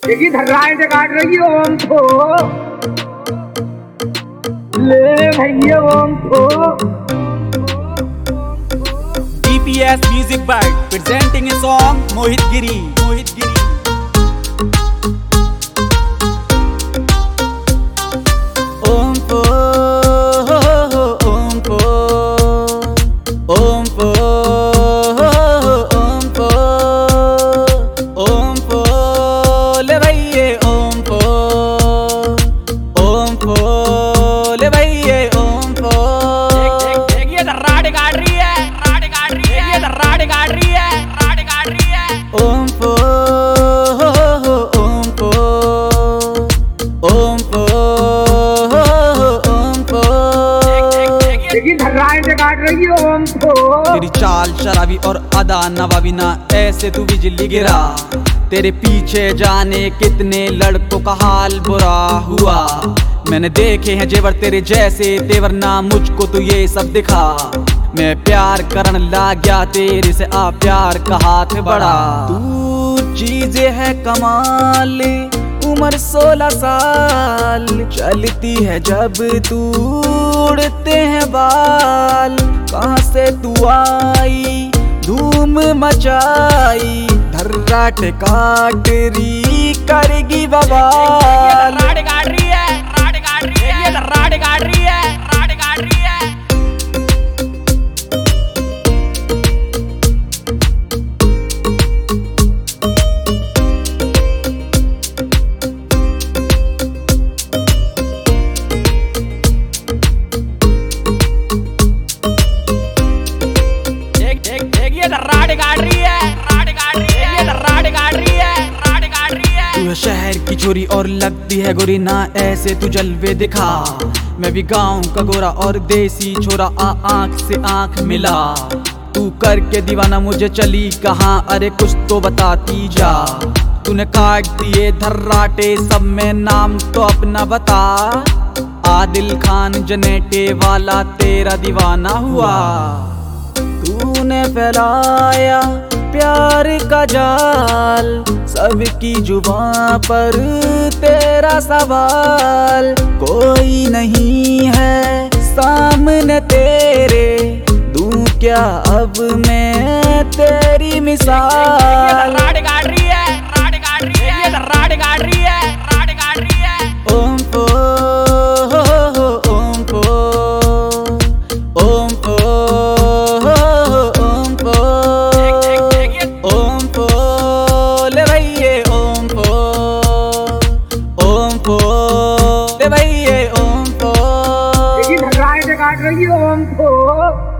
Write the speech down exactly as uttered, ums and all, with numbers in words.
देखी धर्राएं से काट रही है ओम को। ले भैया ओम को। D P S Music by presenting a song Mohit Giri. Mohit Giri. Om po, Om po, Om po, Om po, Om po, le bhaiye Om po, Om po, le bhaiye Om po. देखिए धर्राड़े काट रही है, राड़े काट रही है, ये धर्राड़े काट रही है, राड़े काट रही है। Om po, Om po, Om po, Om po. देखी धर्राएं से काट रही है ओम को। तेरी चाल शराबी और अदा नवाबी ना ऐसे तू बिजली गिरा। तेरे पीछे जाने कितने लड़कों का हाल बुरा हुआ। मैंने देखे हैं जेवर तेरे जैसे तेवर ना मुझको तो ये सब दिखा। मैं प्यार करन लाग गया तेरे से आ प्यार का हाथ बढ़ा। तू चीज है कमाल उम्र सोलह साल चलती है जब तू उड़ते हैं बाल। कहाँ से तू आई धूम मचाई धर्राट काट रही करेगी बवाल। राड़े काट रही है, राड़े काट रही है, ये धर्राड़े काट रही है, राड़े काट रही है। ये धर्राड़े काट रही है, राड़े काट रही है, ये धर्राड़े काट रही है, राड़े काट रही है। तू है शहर की छोरी और लगती है गोरी ना ऐसे तू जलवे दिखा। मैं भी गाँव का गोरा और देसी छोरा आ आँख से आँख मिला। तू करके दीवाना मुझे चली कहाँ अरे कुछ तो बताती जा। तूने काट दिए धर्राटे सब में नाम तो अपना बता। आदिल खान जनेटे वाला तेरा दीवाना हुआ। तूने फैलाया प्यार का जाल सबकी जुबां पर तेरा सवाल। कोई नहीं है सामने तेरे दूं क्या अब मैं तेरी मिसाल। राड़े काट रही है, राड़े काट रही है, ये धर्राड़े काट रही है, राड़े काट रही है। ओम पो, ओम पो, ओम पो, ओम पो, ओम पो, ले भैये ओम पो, ओम पो, ले भैये ओम पो। देखी धर्राएं से काट रही है ओम को।